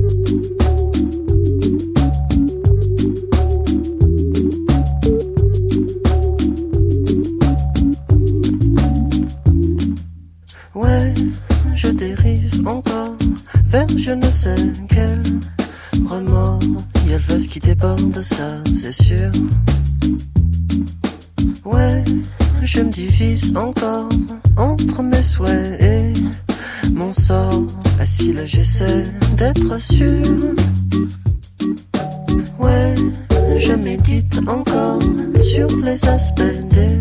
Ouais, je dérive encore vers je ne sais quel remords. Y a le vase qui déborde, ça c'est sûr. Ouais, je me divise encore entre mes souhaits et mon sort. Assis là j'essaie d'être sûr. Ouais, je médite encore sur les aspects des